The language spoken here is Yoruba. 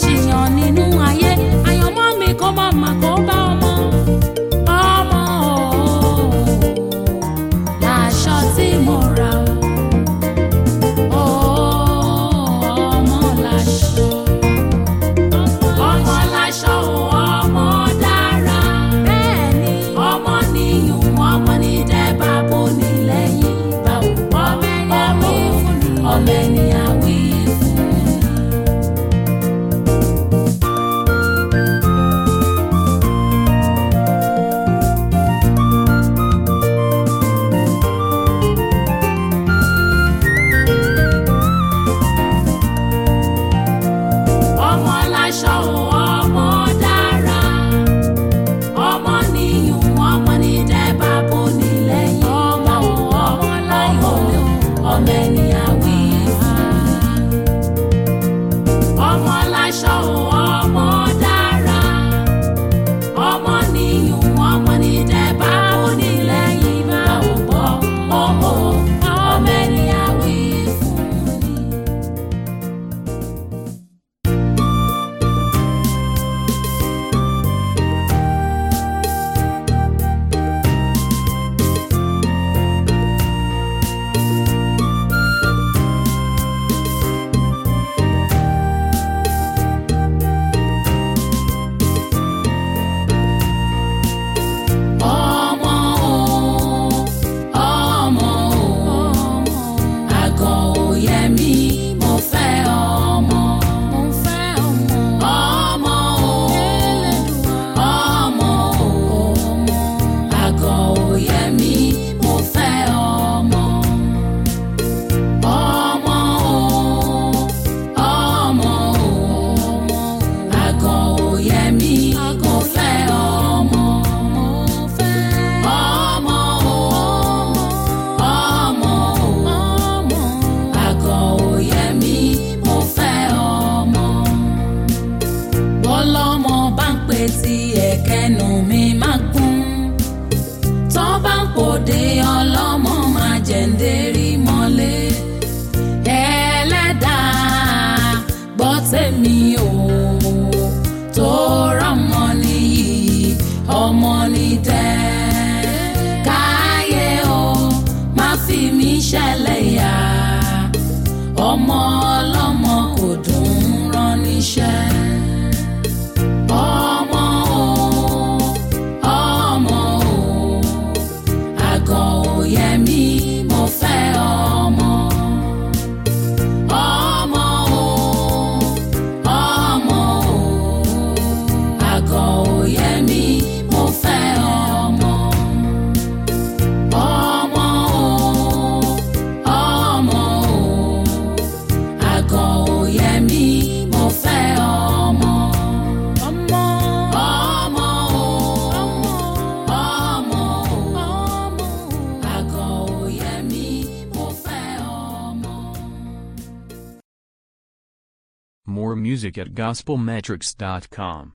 ṣìyàn nínú ayé àyànmọ́ mi kó má má kó bá ọmọ. Ọmọ láṣọ tí mo rà o. Ọmọ láṣọ. Ọmọ láṣọ ọmọ dára. Bẹ́ẹ̀ni ọmọ níyùn ọmọ ní dẹ́bà bó nílẹ̀ yìí bá wò. Ọmọ ẹni àwí fún ni. Ọmọ láṣọ ọmọ dára. Ọmọ níyùn ọmọ ní dẹ́bà bó nílẹ̀ yìí. Ọmọ láyọ̀ ọmọ ẹni àwí fún ni. Ọmọ láṣọ ọmọ dára. Ọmọ níyùn ọmọ ní dẹ́bà bó nílẹ̀ yìí. Ọmọ ẹni àwí fún ni. Ọmọ àgọ́ òye mi mo fẹ́ ọmọ. Ọmọ àgọ́ òye mi mo fẹ́ ọmọ. Ọmọ àgọ́ òye mi mo fẹ́ ọmọ. Àgọ́ òye mi mo fẹ́ ọmọ. Bọ́lọ́mọ bá ń pè tí ẹ̀kẹ́nu mi máa gún. Tọ́ bá ń pòde ọlọ́mọ máa jẹ̀ǹdérí mọ́lé. Ẹlẹ́dàá gbọ́ tèmi o. Tó rọ́mọ nìyí ọmọ ní tẹ́. Káyé o má fi mí ṣẹlẹ̀ yá. Ọmọ ọlọ́mọ kò dùn rán níṣẹ́. Ọmọ àgọ́ òye mi mo fẹ́ ọmọ. Ọmọ àgọ́ òye mi mo fẹ́ ọmọ. Ọmọ àgọ́ òye mi mo fẹ́ ọmọ. Àgọ́ òye mi mo fẹ́ ọmọ. More music at gospelmetrics.com.